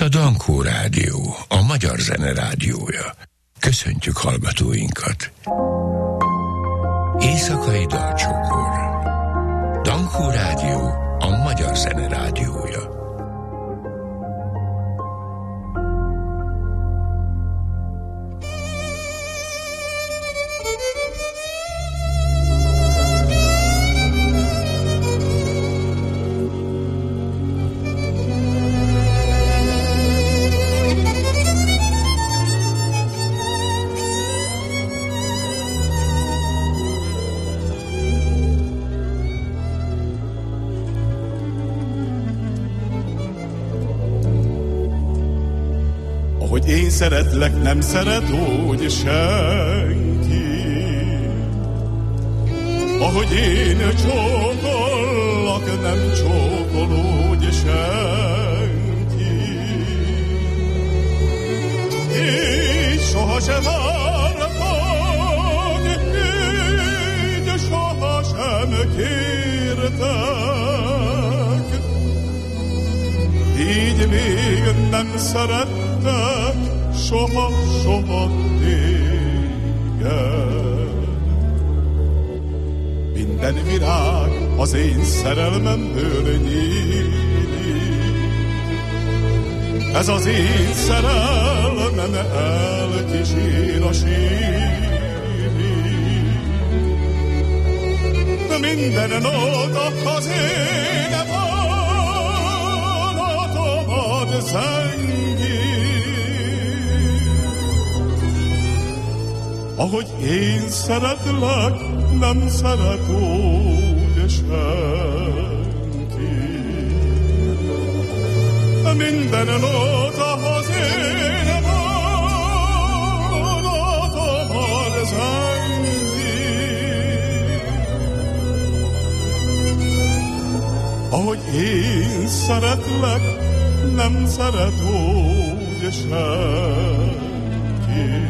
a Dankó Rádió, a magyar zene rádiója. Köszöntjük hallgatóinkat. Éjszakai dalcsokor. Dankó Rádió, a magyar zene rádiója. Én szeretlek, nem szeret úgy senki. Ahogy én csókollak, nem csókol úgy senki. Így sohasem vártam, így sohasem kértek. Így még nem szerettek soha, soha téged. Minden virág az én szerelmemből nyílik. Ez az én szerelmem elkísér a sírig. Minden nóta az én vonatomat zengi. Ahogy én szeretlek, nem szeret úgy senki. Minden nóta az én vonatomat zengi. Ahogy én szeretlek, nem szeret úgy senki.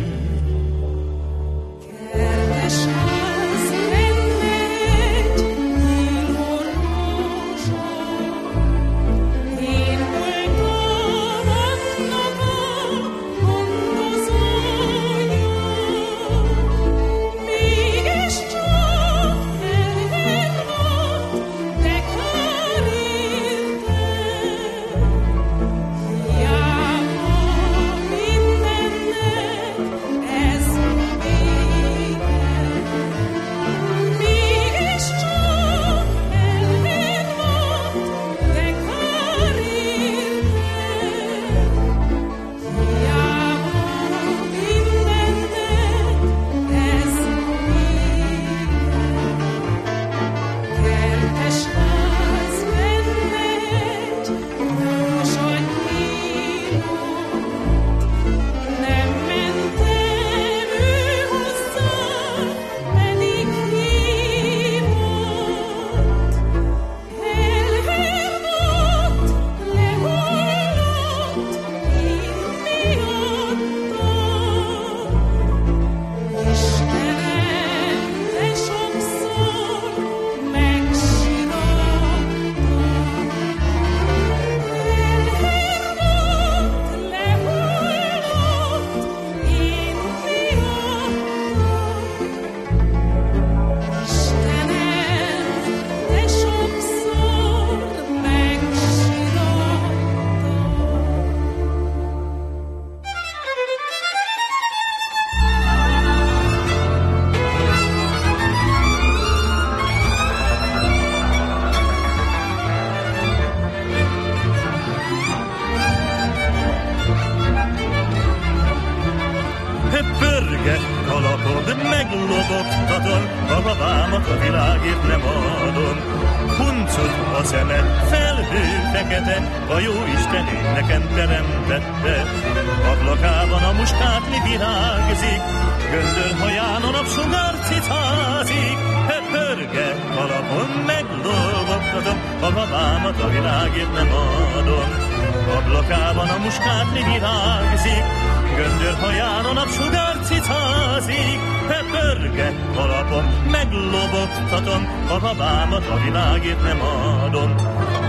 Ablakában a muskátli virágzik, göndörhaján a napsugár cicázik. Pörge kalapom, meglobogtatom, a babámat a világért nem adom.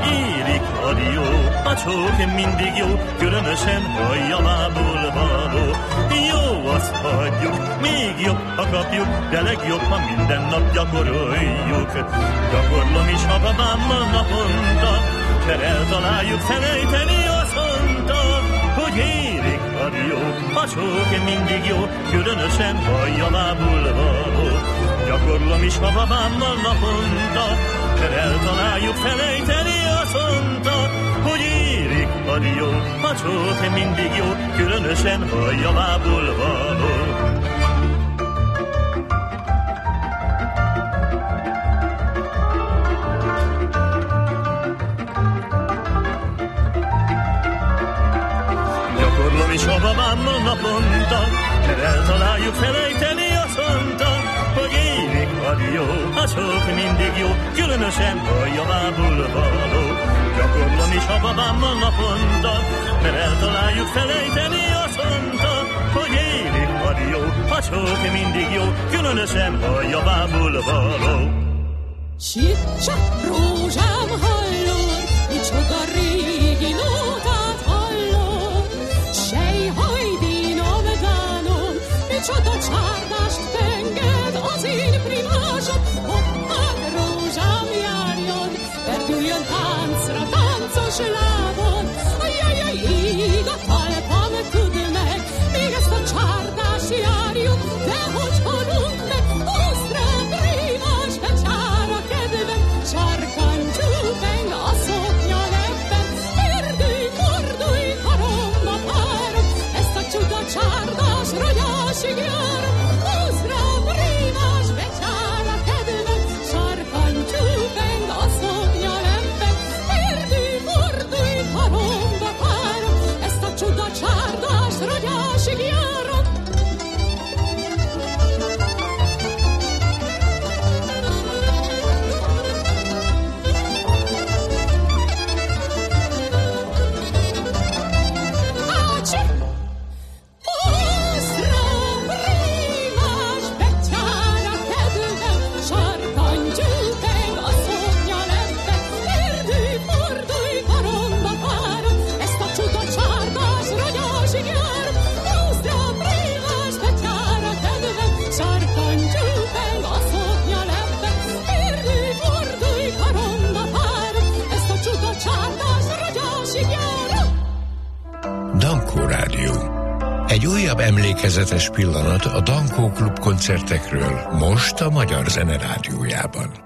írik a dió, a csók mindig jó, különösen a javából való. Jó, azt hagyjuk, még jobb, ha kapjuk, de legjobb, ha minden nap gyakoroljuk. Gyakorlom is a babámmal naponta, mert eltaláljuk felejteni azt mondta, hogy érik a dió, a csók mindig jó, különösen a javából való. Gyakorlom is a babámmal naponta, mert eltaláljuk felejteni azt mondta, hogy érik a dió, a csók mindig jó, különösen a javából való. Gyakorlom is a babámmal naponta, mert eltaláljuk felejteni azt mondta, hogy érik a dió, a csók mindig jó, különösen a javából való. Gyakorlom is a babámmal naponta, mert eltaláljuk felejteni azt mondta, hogy érik a dió, a csók mindig jó, különösen a javából való. Csicsa, rózsám, hallod, micsoda régi nótát hallod. Sejhajdinom, dánom, micsoda csárdást penged az én primásom. Hoppád, rózsám, járjon, perdüljön táncra, táncos lábon. Ajajaj, íg a talpam, tudd meg, még ezt a csárdást járjuk, de hogy halunk meg, osztrán primás, becsára kedvem, sarkantyú peng a szoknya lebben, érdülj, fordulj, karomba párom, ezt a csuda csárdás rogyásig járom, osztrán primás, becsára kedvem, sarkantyú peng a szoknya lebben, érdülj, fordulj, karomba párom, ezt a csuda csárdás rogyásig járom. Ácsi! Osztrán primás, becsára kedvem, sarkantyú peng a szoknya lebben, érdülj, fordulj, karomba párom, ezt a csuda csárdás rogyásig járom. Osztrán primás, becsára kedvem, sarkantyú peng a szoknya lebben, érdülj, fordulj, karomba párom, ezt a csuda csárdás rogyásig járom. Dankó Rádió. Egy újabb emlékezetes pillanat a Dankó Klub koncertekről, most a Magyar Zene Rádiójában.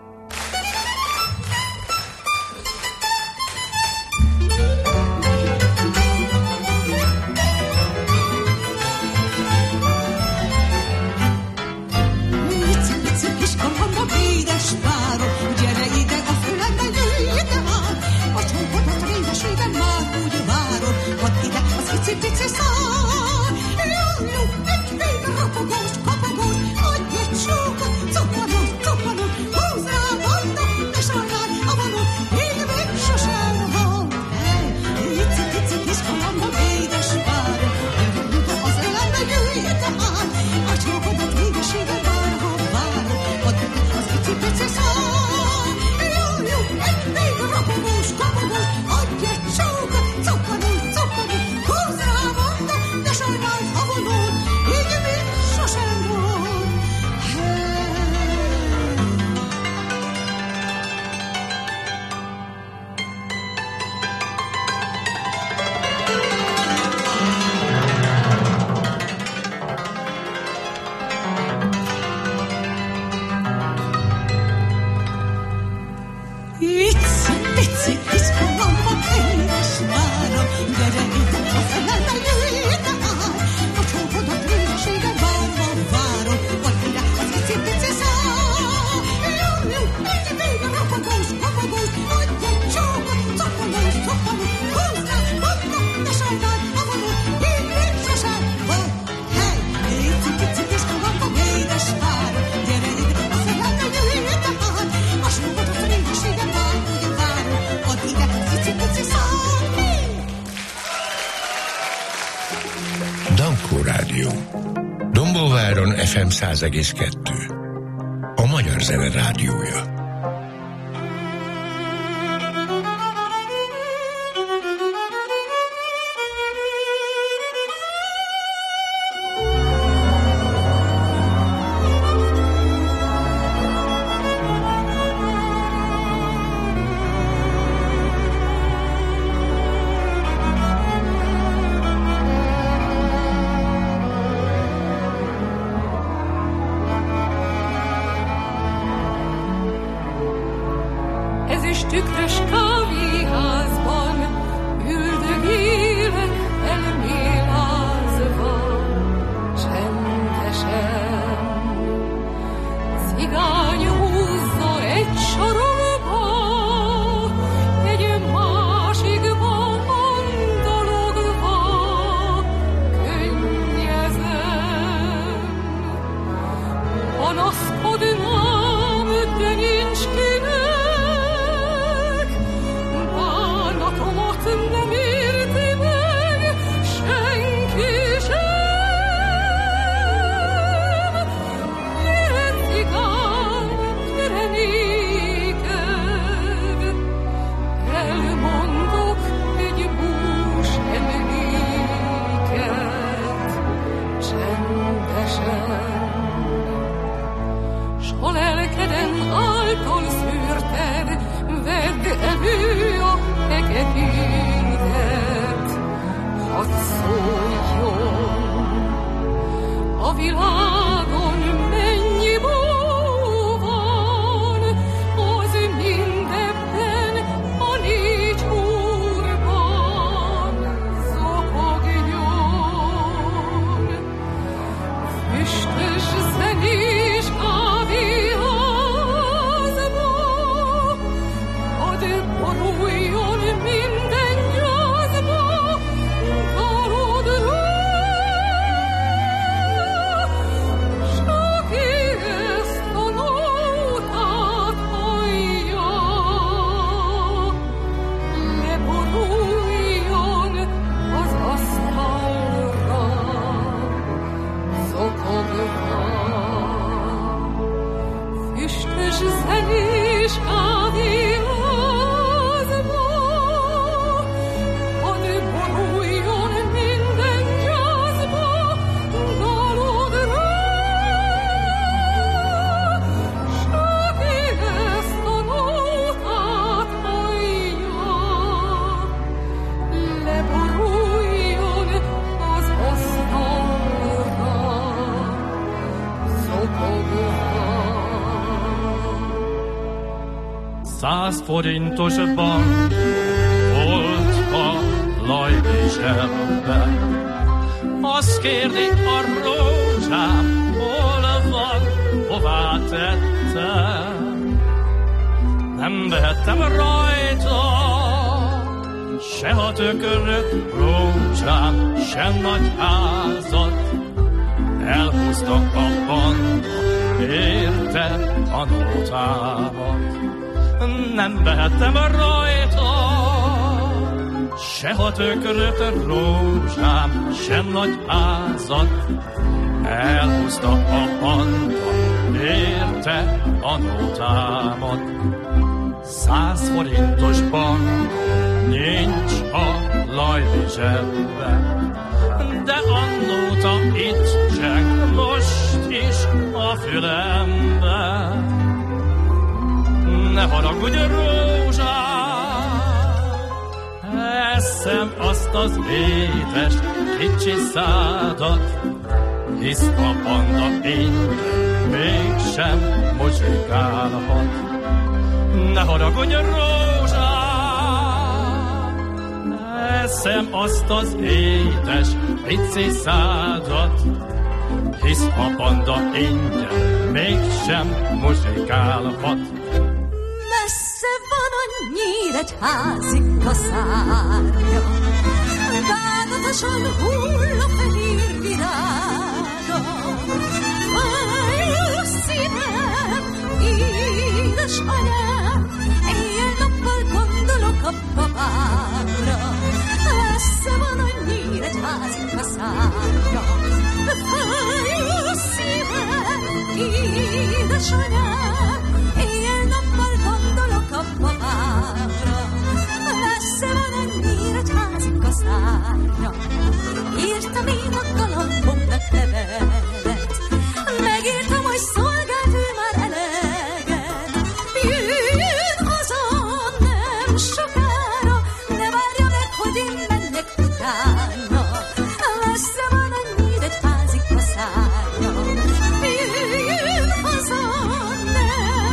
Pici kis kalamba, édes párom, gyere ide a fülembe, jöjj ide már! A csókodat régeségen már úgy várom, hadd ide az icipici szár! Jallu, egy fél rapogós, kapogós, adj egy csókot, cuppanós, cuppanós, húzz rá banda, ne sajnálj a valót, még sosem volt. Pici kis kalamba, édes párom, gyere ide az fülembe, jöjj ide már! A csókodat régeségen már várom, hadd ide az icipici szár! Jallu, egy fél rapogós, kapogós, adj egy csókot, cuppanós, cuppanós, húzz rá banda, ne sajnálj a valót, így még sosem volt. Pici kis kalamba, édes párom, gyere ide a felembe, jöjj ide már! A csókodat régeségen várva várom, vagy ide az icipici szár! Jallu, egy vége rapogós, kapogós, adj egy csókot, cuppanós, cuppanós, húzz rá banda, ne sajnálj a valót, így még sosem volt. Pici kis kalamba, édes párom, gyere ide a felembe, jöjj ide már! A csókodat régeségen várva várom, add ide az icipici szár! Dankó Rádió. Dombóváron FM 100,2. A Magyar Zene Rádiója. ez is tükrös kávéházban üldögélek elmélázva, csendesen. Cigány húzza egy sorokba, egy másikba andalogva, könnyezem. Panaszkodnám, de nincs kinek, bánatomat nem érti meg senki sem. Gyere, cigány, gyere néked, elmondok egy bús emléket, csendesen. S ha lelkeden által szűrted, vedd elő a feketédet, hadd szóljon a világon mennyi bó van, az mindebben a négy úrban zokogjon. Füstös zenés kávéházba, hadd boruljon minden gyászba, dalodra. S aki ezt a nótát hallja, leboruljon az asztalra, zokogva. Füstös zenés kávéházba, hadd boruljon minden gyászba, dalodra. S aki ezt a nótát hallja, leboruljon az asztalra, zokogva. 100 forintos bank volt a Lajdi zsebben. Azt kérdi a rózsám, hol van, hová tettem. Nem vehettem rajta se a tököröt, rózsám, se nagy házat. Elhúzta a banda, érte a nótámat. Nem vehettem rajta se a tököröt, rózsám, sem nagy házat. Elhúzta a banda, érte a nótámat. 100 forintos bank nincs a Lajdi zsebben, de a nóta itt cseng most is a fülemben. Ne haragudj, rózsám, eszem azt az édes kicsi szádat, hisz a banda én mégsem muzsikálhat. Ne haragudj, rózsám, eszem azt az édes pici szádat, hisz a banda ingyen mégsem muzsikálhat. Messze van a Nyíregyházi kaszárnya, bánatosan hull a fehér virága. Fáj a szívem, édesanyám, éjjel-nappal gondolok a babámra. Messze van a Nyíregyházi kaszárnya, fáj a szívem, édesanyám, éjjel-nappal gondolok a babámra. Messze van a Nyíregyházi kaszárnya, írtam én a galambomnak levelet, megírtam, hogy szolgált ő már eleget. Jöjjön haza nem sokára, ne várja meg, hogy én menjek utána. Messze van a Nyíregyházi kaszárnya, jöjjön haza nem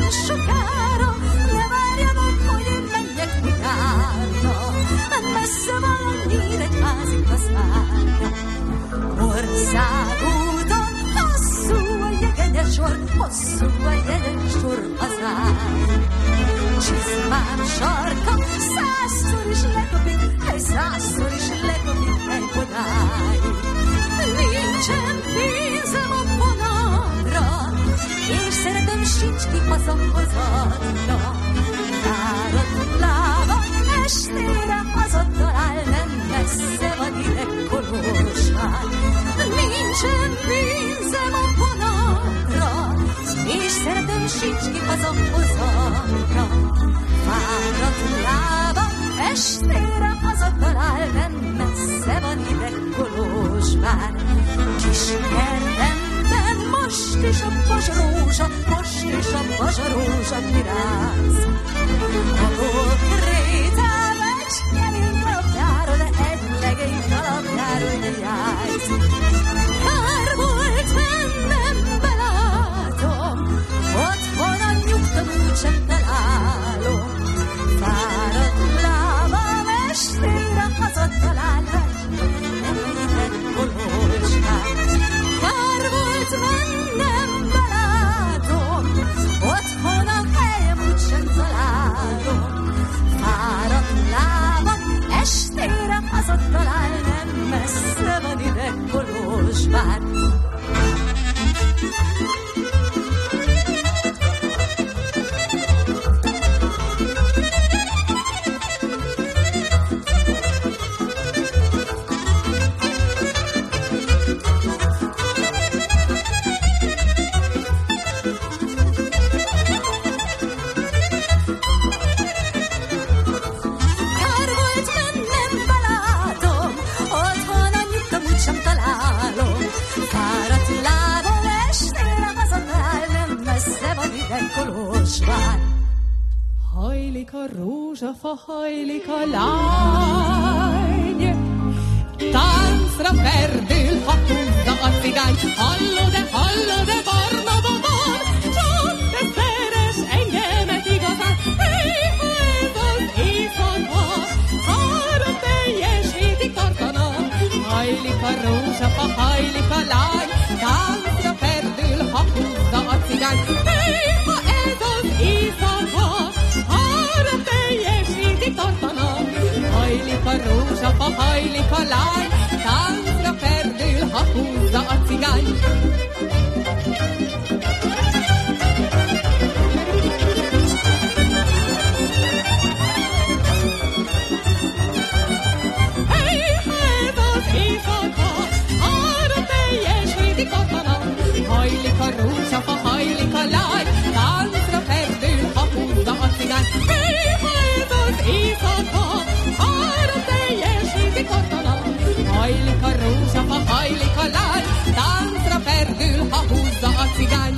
szóval jegyek sor hazán. Csizmám sarka, 100-szor is lekopik, 100-szor is lekopik egy podáig. Nincsen pénzem a vonatra, és szeretem sincs ki hazahozatra. Fáradt lába, estére hazatalál, nem messze van ide Kolozsvár. Nincsen pénzem a vonatra, és szeretem sincs ki hazahozatra. Fáradt lába, estére hazatalál, nem messze van ide Kolozsvár. Kis kertemben most is a bazsarózsa, most is a bazsarózsa viráz. Ahol krétál egy kemény kalapjáról, de egy legény kalapjáról virázik. Kár volt mennem, belátom, otthon a nyugtam úgysem találom. Fáradt lábam estére hazatalál, nem ide Kolozsvár. Kár volt mennem, belátom, otthon a helyem úgysem találom. Fáradt lábam estére hazatalál, nem messze van ide Kolozsvár. Hajlik a rózsafa, hajlik a lány, táncra perdül, ha húzza a cigány. Hallod-e, barna babám, csak te szeres engemet igazán. Hé, ha ez az éjszaka, 3 teljes hétig tartana. Hajlik a rózsafa, hajlik a lány, táncra perdül, ha húzza a cigány. Hé, ha ez az éjszaka, 3 teljes hétig tartana. Hajlik a rózsafa, hajlik a lány, táncra perdül, ha húzza a cigány. Hey, ez az éjszaka, 3 teljes hétig tartana. Hajlik a rózsafa, hajlik a lány, táncra perdül, ha húzza a cigány. Hey, ha ez az éjszaka, 3 teljes hétig tartana. Hajlik a rózsafa, hajlik a lány, táncra perdül, ha húzza a cigány.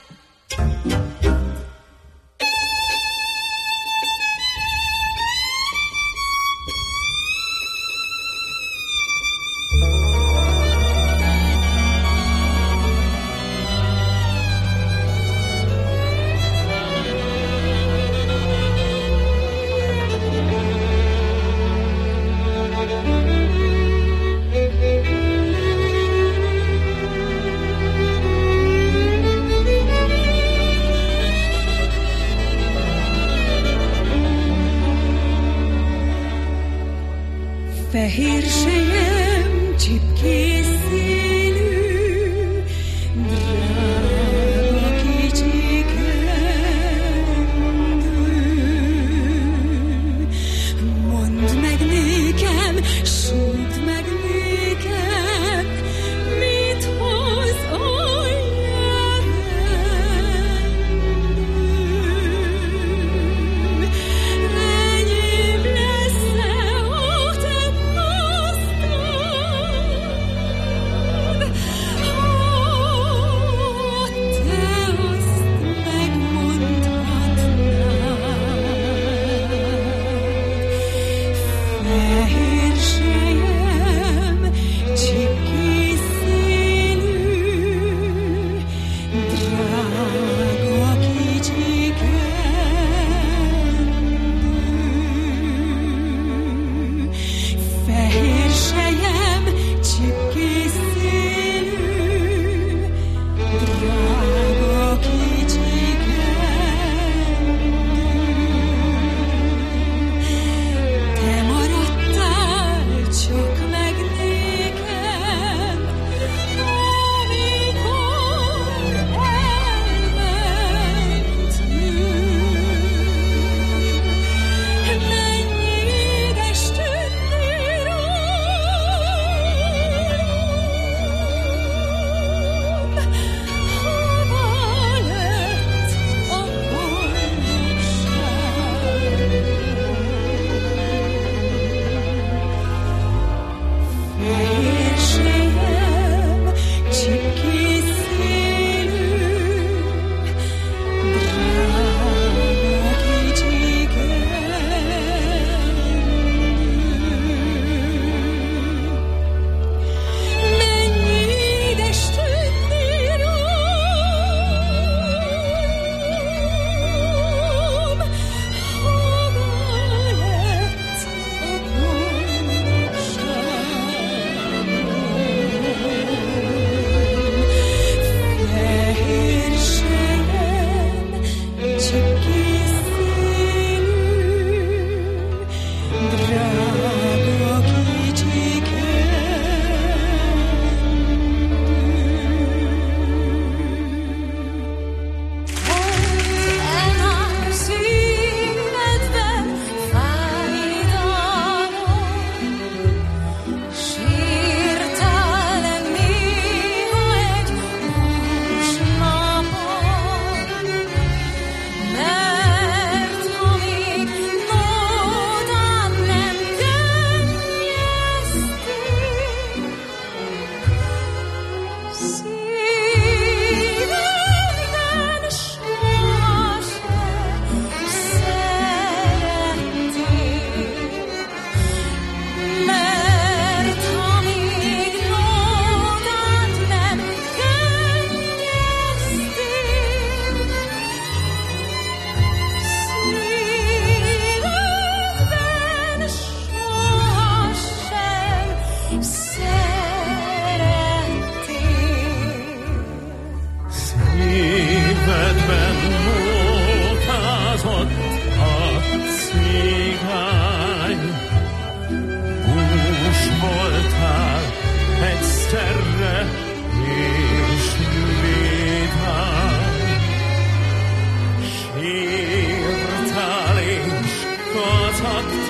Fehér sejem, csipkés színű, drága kicsi kendő. Mondd meg nékem, súgd meg nékem, mit hoz a jövendő. Enyém lesz-e a te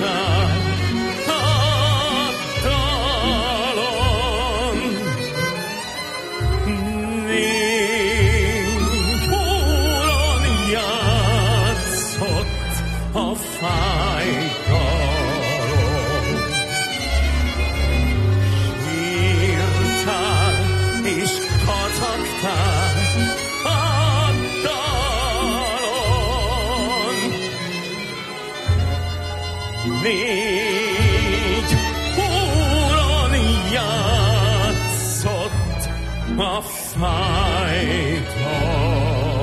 száll a dalon. Négy óron játszott a fájtaron. Sírtál és kacagtál a dalon. Négy óron játszott a fájtaron.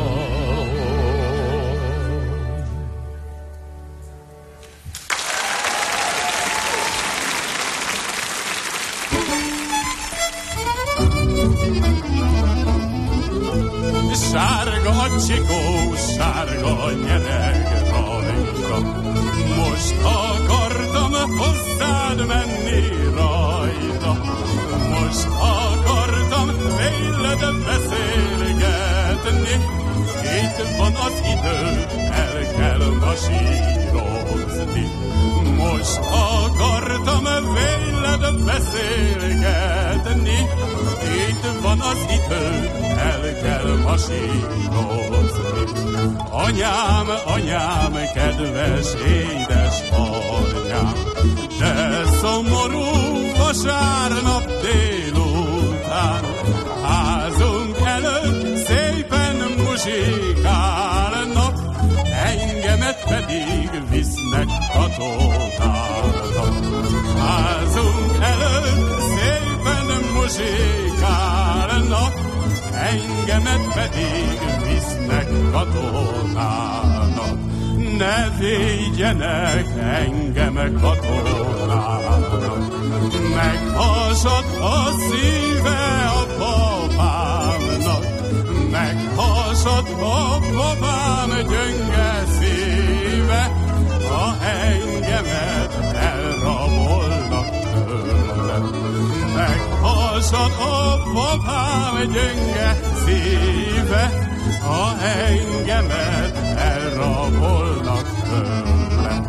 Sárga a csikó, sárga a nyereg rajta. Most akartam hozzád menni rajta. Most akartam véled beszélgetni. Itt van az idő, el kell masírozni. Most akartam véled beszélgetni. Itt van az idő, el kell masírozni. Anyám, anyám, kedves édes anyám, de szomorú vasárnap délután, házunk előtt szépen muzsikálnak, engemet pedig visznek katonának. Házunk előtt szépen muzsikálnak, engemet pedig visznek katonának. Ne védjenek engem katonának. Meghasad a szíve a papámnak, meghasad a papám gyönge szíve, ha engemet elrabolnak tőlem. Meghasad a papám gyönge szíve, ha engemet elrabolnak tőlem.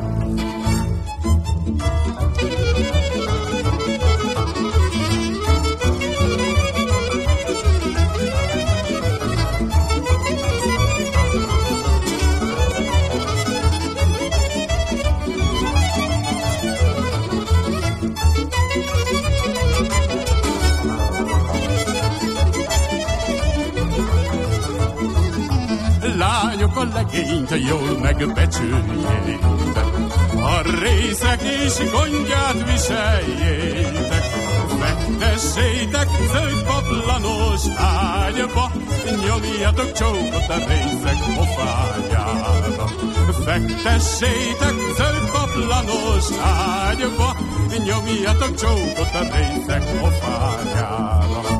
Lányok a legényt jól megbecsüljétek, a részek és gondját viseljétek. Fektessétek zöld paplanos ágyba, nyomjatok csókot a részek pofájára. Fektessétek zöld paplanos ágyba, nyomjatok csókot a részek pofájára.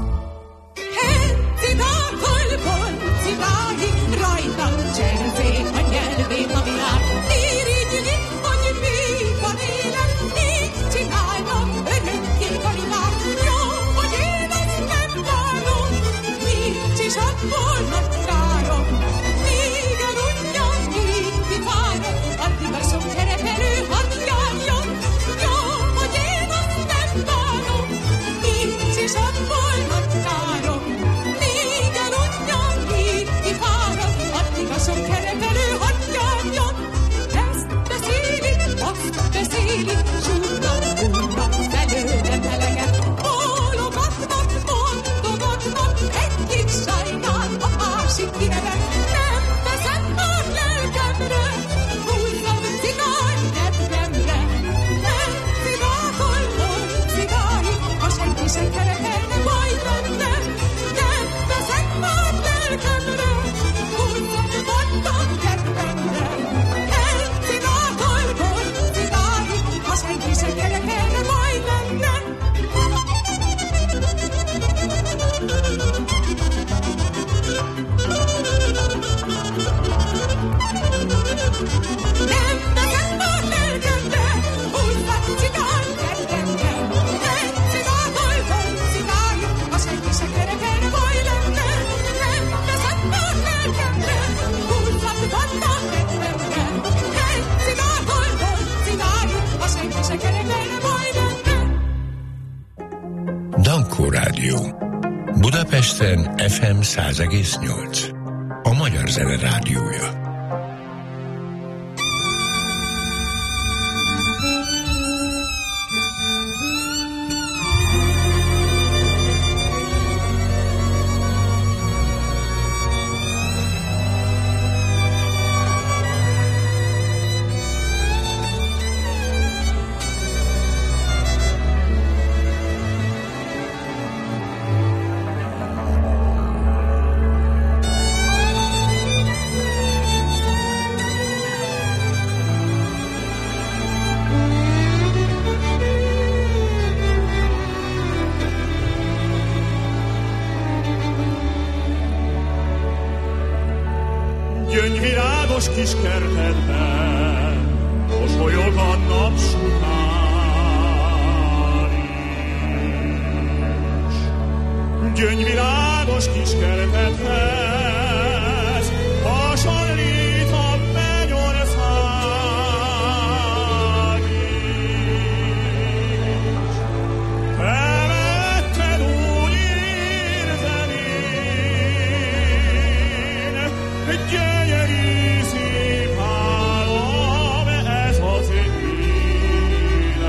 Rajtam cserzék a nyelvét a világ, irigyli, hogy még van élet, így csinálnak örökké karimát. Jó, hogy én azt nem várom, nincs is abból nagy károm. Míg eludjam, így kifárom, addig a sok szerepelő hadd járjon. Jó, hogy én azt nem várom, nincs is abból nagy károm. Míg eludjam, így kifárom, addig a sok kerekelő hadd járjon. Ezt beszéli, azt beszéli, súgnak, úrnak, belőlem eleget. Bólogatnak, mondogatnak, egyik sajnál, a másik kinevet. Nem veszem már lelkemre, húzzam cigány nedvemre. Nem cigákol, mond cigány, ha senki sem kerekelne majd bennem. Nem veszem már lelkemre, húzzam vaddan kedvemre. Nem cigákol, mond cigány, ha senki Rádió. Budapesten FM 100,8. A Magyar Zene Rádiója. Gyöngyvirágos kis kertedben mosolyog a napsután is. Gyöngyvirágos kis kertedhez hasonlít a mennyország is. Te vetted úgy érzem én, gyönyörű szép álom ez az élet.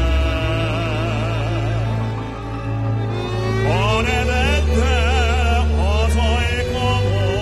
A neveddel az ajkamon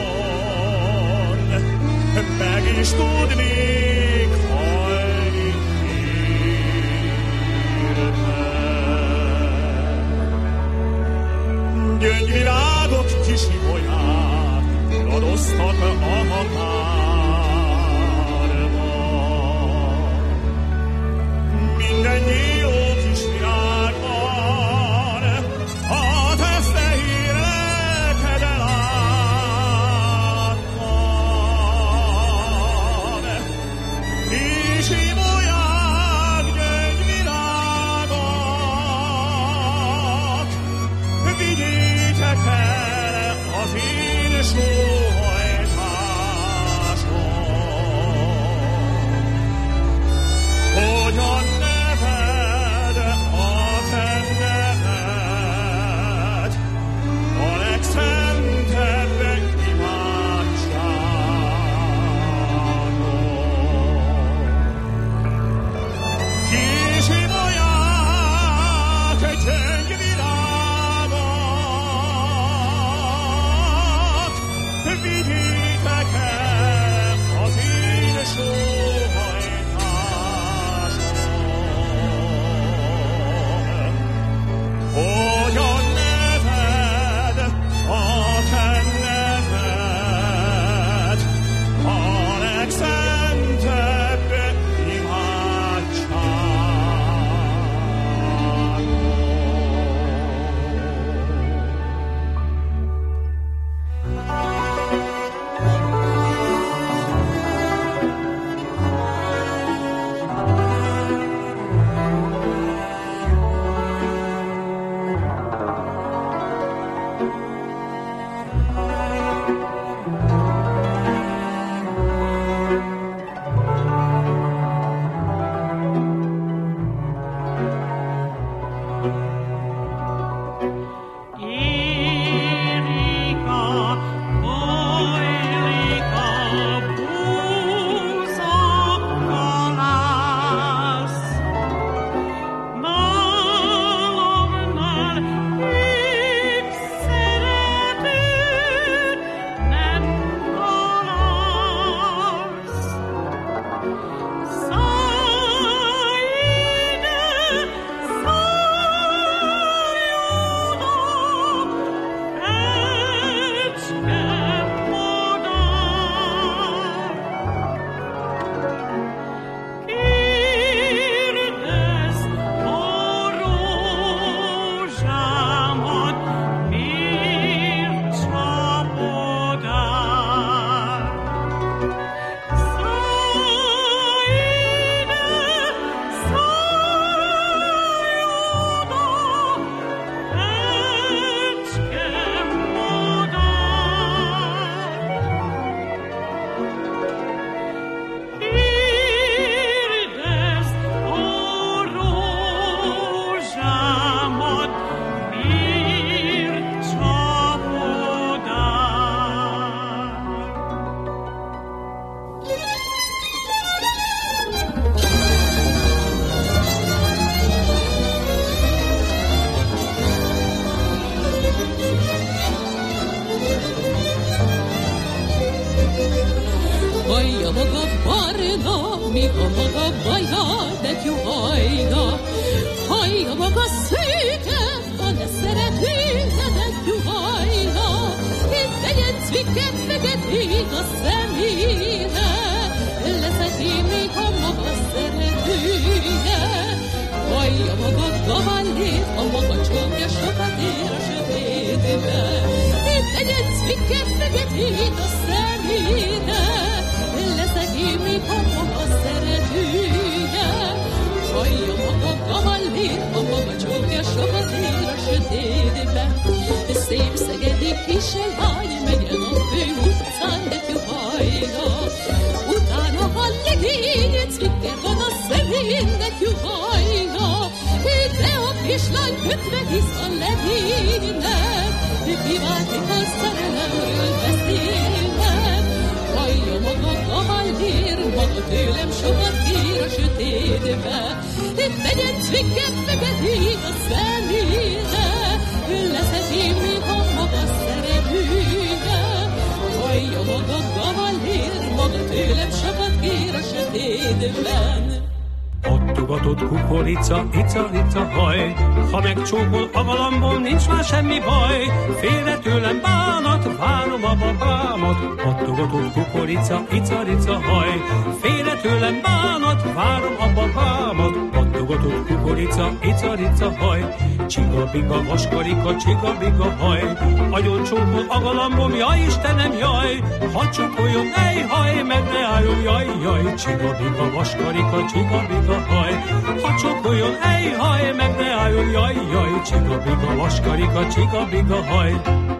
maga kavallér, a maga csókja sokat ér a sötétben. Legyen cvikket feketét a szemére, leszek én még a maga szeretője. Hallja maga kavallér, a maga csókja sokat ér a sötétben. Szép szegedi kiselány megyen a fő utcán, de tyuhajna. Utána van legény, cvikker van a szemén, de tyuhajna. De a kislány kötve hisz a legénynek, kiváltik a szerelemről beszélnek. Hallja maga kavallér, maga tőlem sokat kér a sötétbe. Tegyen cvikket feketét a szemére, leszek én még a maga szeretője. Hallja maga kavallér, maga tőlem sokat kér a sötétben. Adtogatott kukorica, ica-ica haj, ha megcsókol a galambon, nincs már semmi baj. Félre tőlem bánat, várom a babámat. Adtogatott kukorica, ica-ica haj, félre tőlem bánat, várom a babámat. Adtogatott kukorica, ica-ica haj, csiga-biga, vaskarika, csiga-biga haj. Agyon csókol a galambom, jaj Istenem, jaj, hadd csókoljon, ej haj, meg ne álljon, jaj, jaj. Csiga-biga, vaskarika, csiga-biga haj, ha csókoljon, ej haj, meg ne álljon, jaj, jaj. Csiga-biga, vaskarika, csiga-biga haj.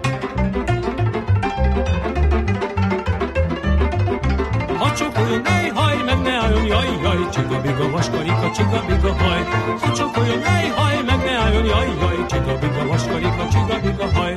Ha csókoljon, ej haj, meg ne álljon, jaj, jaj. Csiga-biga, vaskarika, csiga-biga haj. Ha csókoljon, ej haj, meg ne álljon, jaj, jaj. Csiga-biga, vaskarika, csiga-biga haj.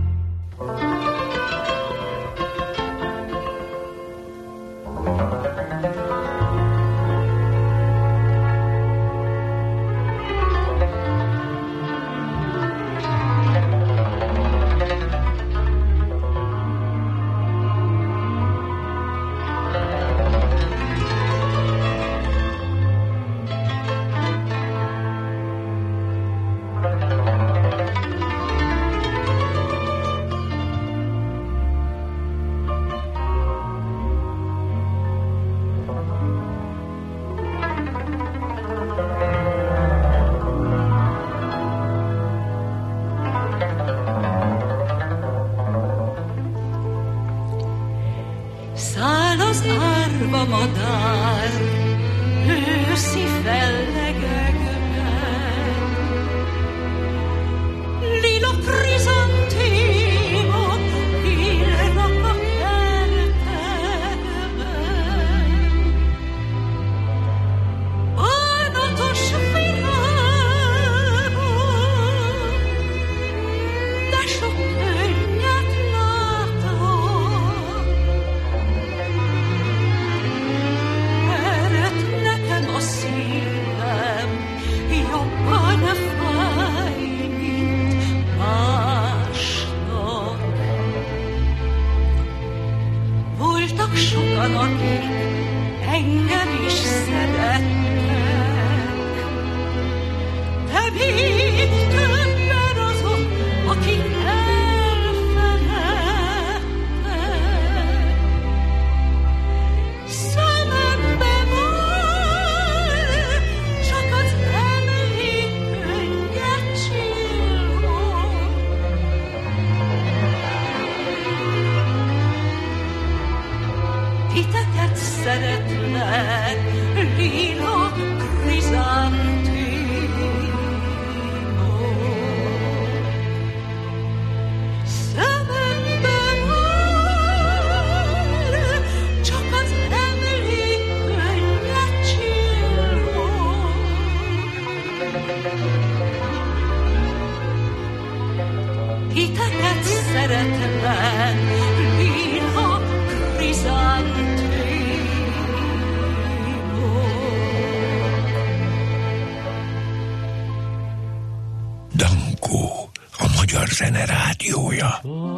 Dankó, a Magyar Zene Rádiója.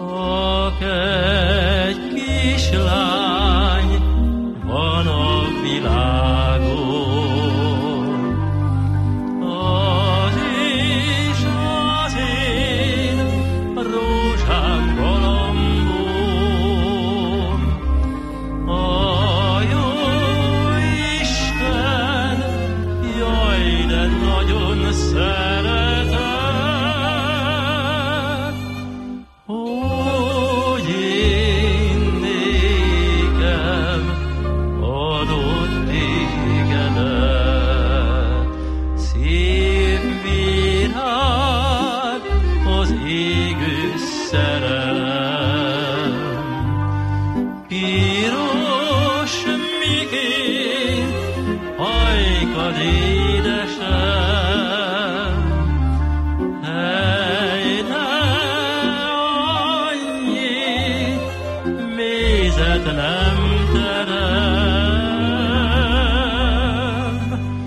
Csak egy kislány van a világon, az is az én rózsám galambom. A jó Isten, jaj, de nagyon szeretet, hogy én nékem adott tégedet. Szép virág az égő szerelem, piros migén hajkad édesem. Hely, ne annyi mézet nem terem,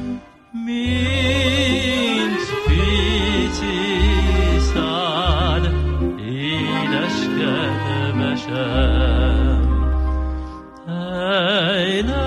mint pici szád, édes kedvesem. Hely, ne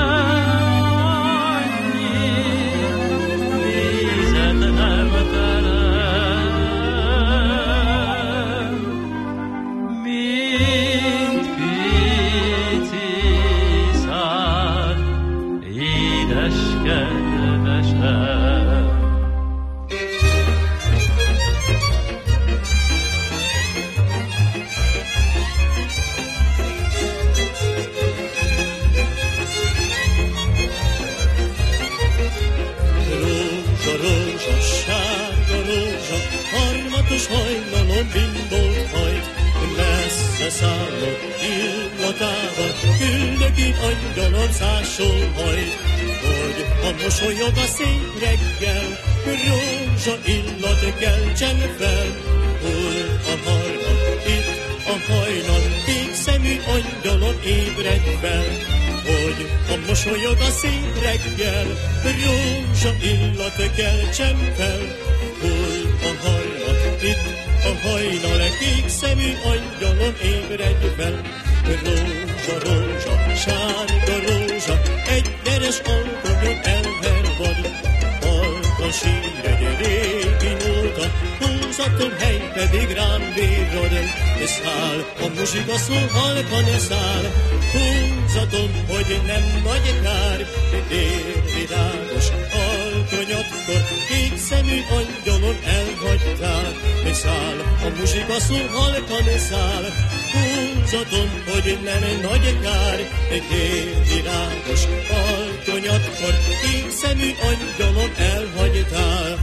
hajnalon bimbolt hajt, messze szállott illatával, küldök én angyalom szásul hajt, hogy a mosolyog a szép reggel, rózsa illat keltsen fel, hol a harmat, itt a hajnal, kék szemű angyalom ébredj fel, hogy a mosolyog a szép reggel, rózsa illat keltsen fel, hol a harmat, itt a hajnal, kék szemű angyalom ébredj fel. Rózsa, rózsa, sárga rózsa, egy deres alkonyon elhervad. Halkan sír egy régi nóta, húzaton hely pedig rám bírod. Száll, a muzsika szó halkan száll, húzaton, hogy nem nagy kár. Érvirágos alkonyatkor, kék szemű angyalom elhagytál. Száll, a muzsika szó halkan száll, húzaton, hogy nem nagy kár. Érvirágos alkonyatkor, kék szemű angyalom elhagytál.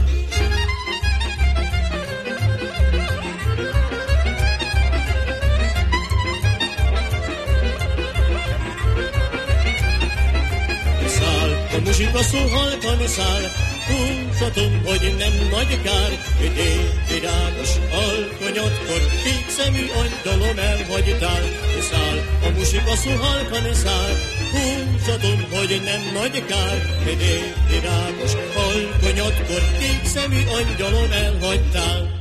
A muzsika szó halkan száll, húzaton, hogy nem nagy kár, hogy évvirágos alkonyatkor, kék szemű angyalom elhagytál. Száll, a muzsika szó halkan száll, húzaton, hogy nem nagy kár, hogy évvirágos alkonyatkor, kék szemű angyalom elhagytál.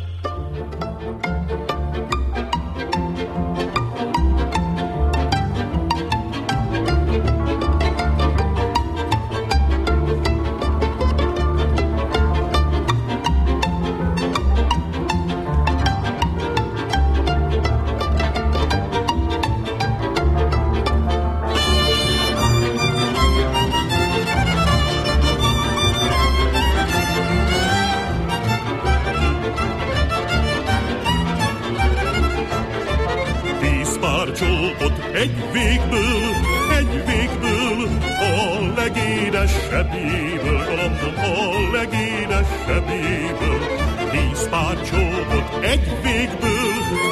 Egy végből, a legédesebbéből, galambom a legédesebbéből. 10 pár csókot egy végből,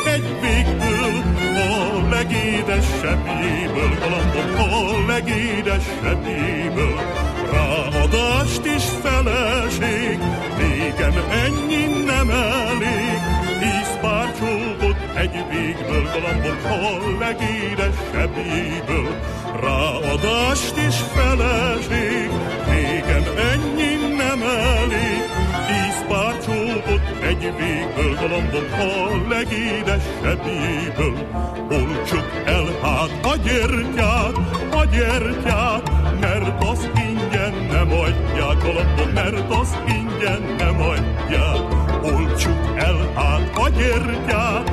a legédesebbéből, galambom a legédesebbéből. Ráadást is feleség, nékem ennyi nem elég. 10 pár csókot egy végből, galambom a legédesebbéből. Ráadást is feleség, nékem ennyi nem elég. 10 pár csókot egy végből, galambom a legédesebbéből. Oltsuk el hát a gyertyát, mert az ingyen nem adják, galambom, mert az ingyen nem adják. Oltsuk el hát a gyertyát,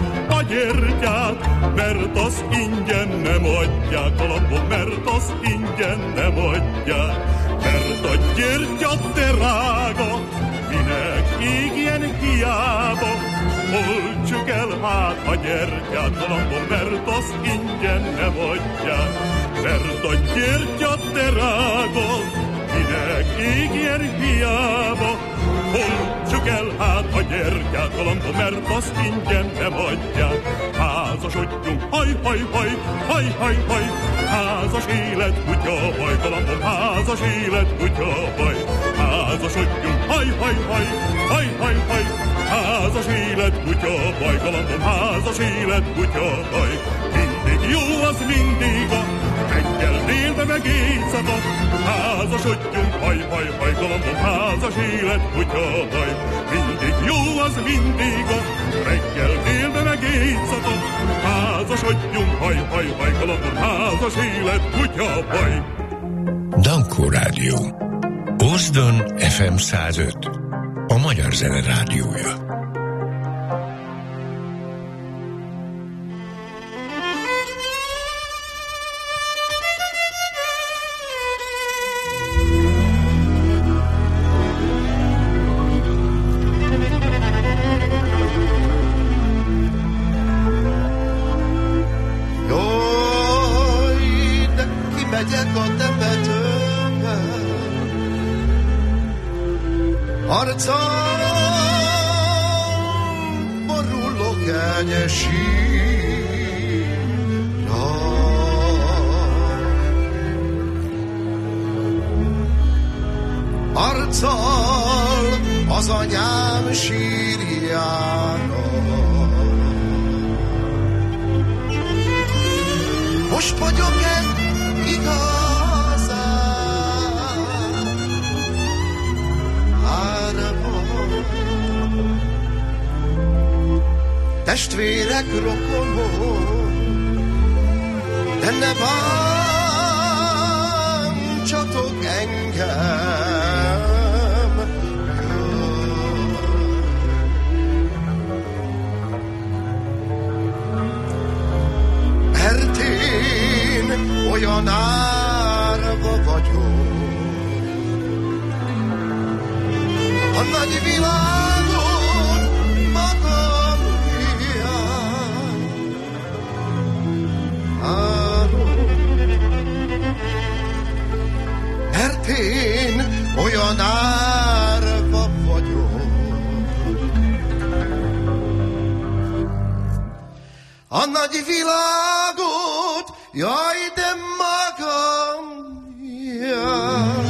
mert az ingyen nem adják, galambom, mert az ingyen nem adják. Mert a gyertya drága, minek égjen hiába. Oltsuk el hát a gyertyát galambon, mert azt ingyen nem adják. Mert a gyertya drága, minek égjen hiába. Oltsuk el hát a gyertyát galambon, mert azt ingyen nem adják. Házasodjunk, haj, haj, haj, haj, haj, haj. Házas élet, kutya, baj, galambom, házas élet, kutya, baj. Házasodjunk, haj, haj, haj, haj, haj, haj. Házas élet, kutya, baj, galambom, házas élet, kutya, baj. Mindig jó az mindig a reggel, délbe meg éjszaka. Házasodjunk, haj, haj, haj, galambom, házas élet, kutya, baj. Mindig jó az mindig a reggel, délbe meg éjszaka. Házasodjunk, haj, haj, haj, galambom, házas élet, kutya, baj. Dankó Rádió. Ózdon FM 105. A Magyar Zene Rádiója. Megyek a temetőbe, arcam borulok egy sírra. Arccal az anyám sírjára. Most vagyok-e igazán árva? Testvérek, rokonok, de ne bántsatok engem. Mert én olyan árva vagyok, a nagy világon magam hiány. Mert én olyan árva vagyok, a nagy világot, jaj, de magam hiány.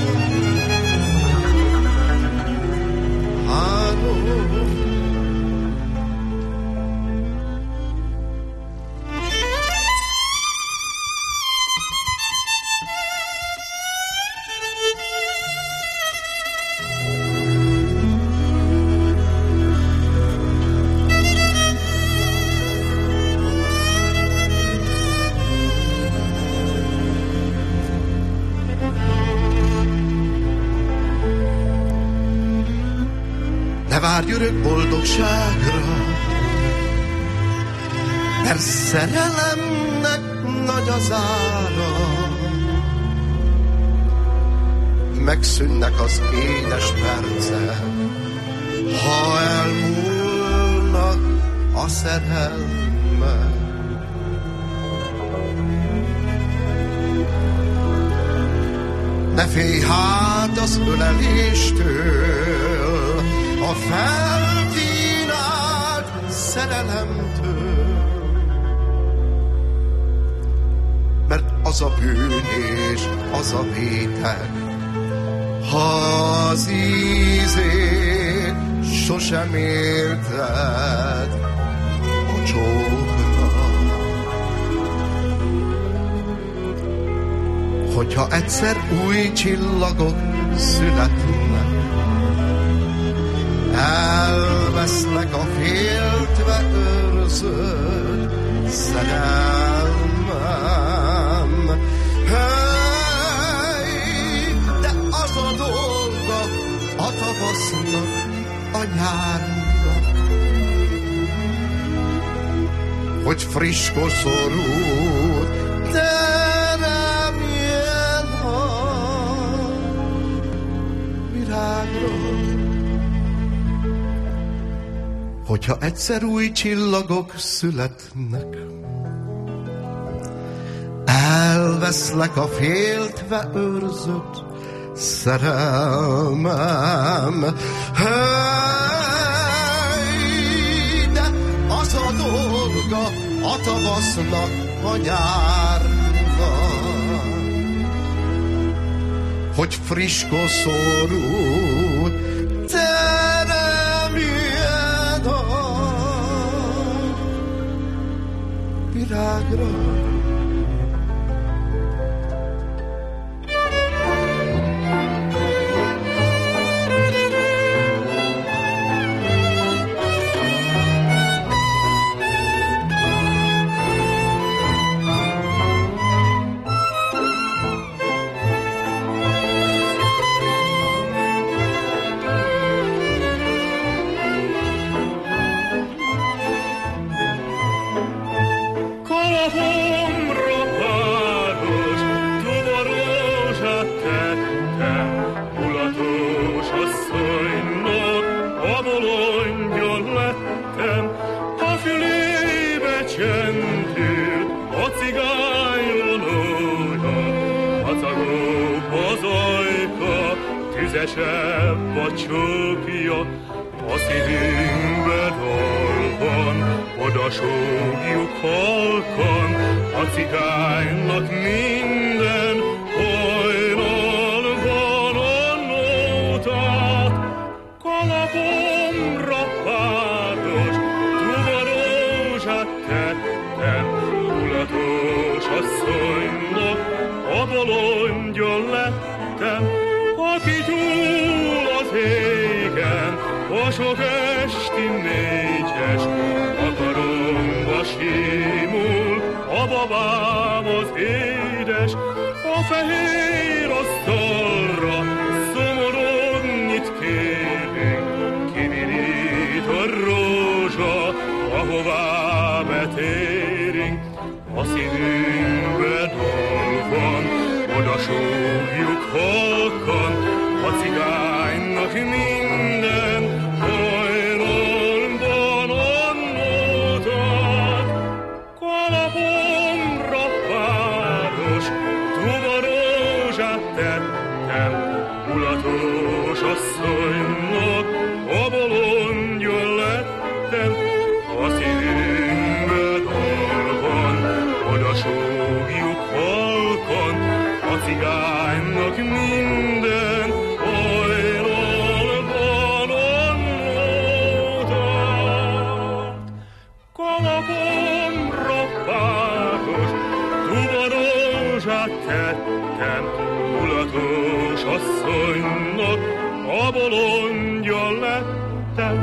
Ne várj örök boldogságra, mert szerelemnek nagy az ára. Megszűnnek az édes percek, ha elmúlnak a szerelmek. Ne félj hát az öleléstől, a felkínált szerelemtől, mert az a bűn és az a vétek, ha az ízét sosem érted a csóknak. Hogyha egyszer új csillagok születnek, elvesznek a féltve őrzött szerelmem. Hey, de az a dolga a tavasznak, a nyárnak, hogy friss koszorút teremjen a virágról. hogyha egyszer új csillagok születnek, elveszlek a féltve őrzött szerelmem. Hey, de az a dolga a tavasznak, a nyárnak, hogy friss koszorú teremjen a virágra. Tüzesebb a csókja, a szívünkbe dal van, oda sógjuk halkan, a cigánynak minden hajnalban a nótát. Kalapomra páros, tubarózsát tettem, mulatos asszonynak a bolondja lettem, aki túl az égen, a sok esti négyes, a karomba simul, a babám az édes, a fehér asztalra szomorodnyit kérünk, kivirít a rózsa, ahová betérünk, a szívünkbe dal van, oda súgjuk halkan, a cigánynak minden hajnalban a nótát. Kalapomra páros, tubarózsát tettem, mulatos asszonynak a bolondja lettem, a szívünkbe dal van, oda súgjuk halkan, a cigánynak minden hajnalban a nótát. Kalapomra páros, tubarózsát tettem, mulatos asszonynak a bolondja lettem.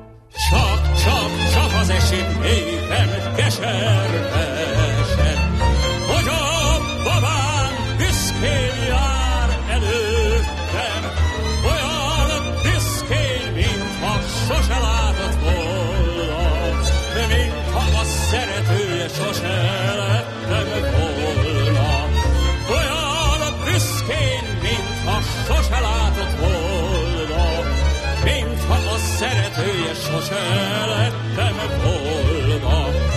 Csak az esik éppen keservesen, hogy a babám büszkén jár előttem, olyan büszkén, mintha sose látott volna, mintha a szeretője sose lettem volna. Olyan büszkén, mintha sose látott volna, mintha a szeretője sose lettem volna.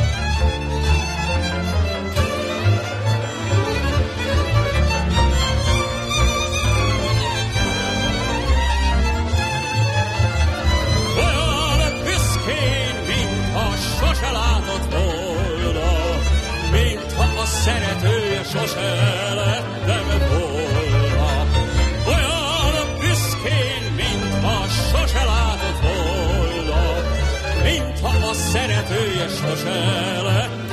Sose látott volna, mintha a szeretője sose lettem volna. Olyan büszkén, mintha sose látott volna, mintha a szeretője sose lettem